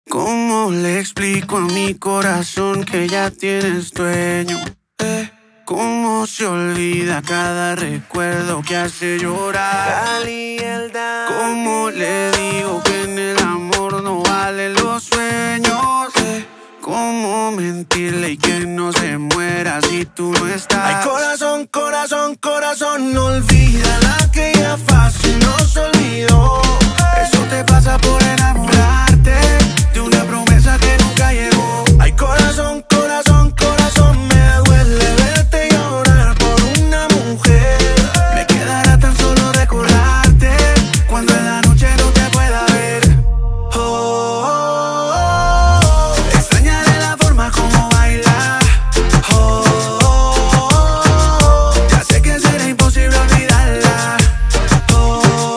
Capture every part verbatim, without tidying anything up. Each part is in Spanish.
¿Cómo le explico a mi corazón que ya tienes dueño? Eh, ¿Cómo se olvida cada recuerdo que hace llorar? ¿Cómo le digo que en el amor no valen los sueños? Eh, ¿Cómo mentirle y que no se muera si tú no estás? Ay, corazón, corazón, corazón, no olvida la que ya fácil nos olvidó. Eso te pasa por enamorarte de una promesa que nunca llegó. Ay, corazón, corazón, corazón, me duele verte llorar por una mujer. Me quedará tan solo recordarte cuando en la noche no te pueda ver. Oh, oh, oh, oh. Extrañaré la forma como baila. Oh, oh, oh, oh. Ya sé que será imposible olvidarla. Oh, oh,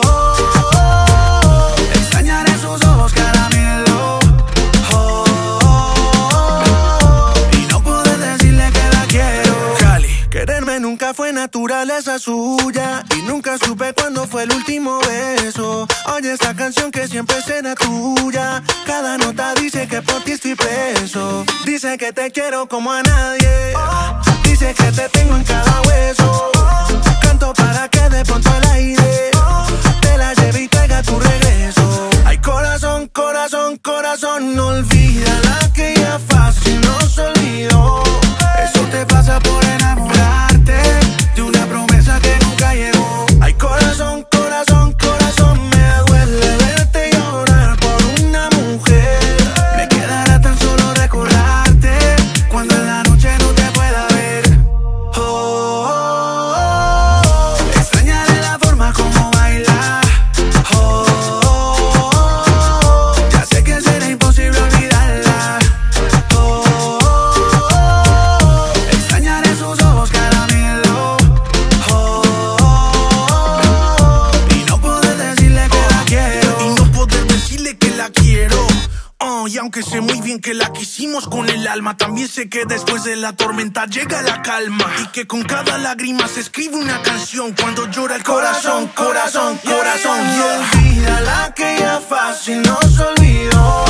oh, oh. Extrañaré sus ojos caramelo. Oh, oh, oh. Y no poder decirle que la quiero. Cali, quererme nunca fue naturaleza suya y nunca supe cuándo fue el último beso. Oye esta canción que siempre será tuya. Cada nota dice que por ti estoy preso. Dice que te quiero como a nadie. Dice que te tengo en cada hueso. Canto para que de pronto el aire te la lleve y traiga tu regreso. Ay, corazón, corazón, corazón, no olvida la que ya fácil nos olvidó. Eso te pasa por enamorarte de una promesa que nunca llegó. Ay, corazón, corazón, corazón, me duele verte llorar por una mujer. Me quedará tan solo recordarte cuando en la noche no te pueda ver. Oh, oh, oh, oh. Extrañaré la forma como baila. Oh, oh, oh, oh. Ya sé que será imposible olvidarla. Oh, oh, oh, oh. Extrañaré sus ojos caramelo. Oh, oh, oh, oh. Y no poder decirle que la quiero. Y no poder decirle que la quiero. Oh, y aunque sé muy bien que la quisimos con el alma, también sé que después de la tormenta llega la calma. Y que con cada lágrima se escribe una canción cuando llora el corazón, corazón, corazón. Y Yeah. olvida la que ya fácil nos olvidó.